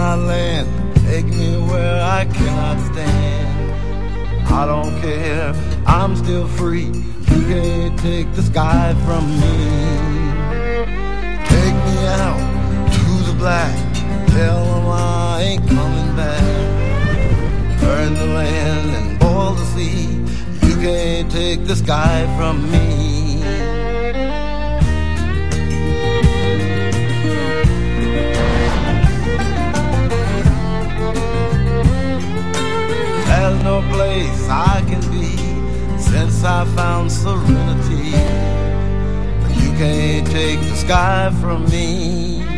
my land, take me where I cannot stand. I don't care, I'm still free. You can't take the sky from me. Take me out to the black, tell them I ain't coming back. Burn the land and boil the sea. You can't take the sky from me. There's no place I can be since I found serenity. But you can't take the sky from me.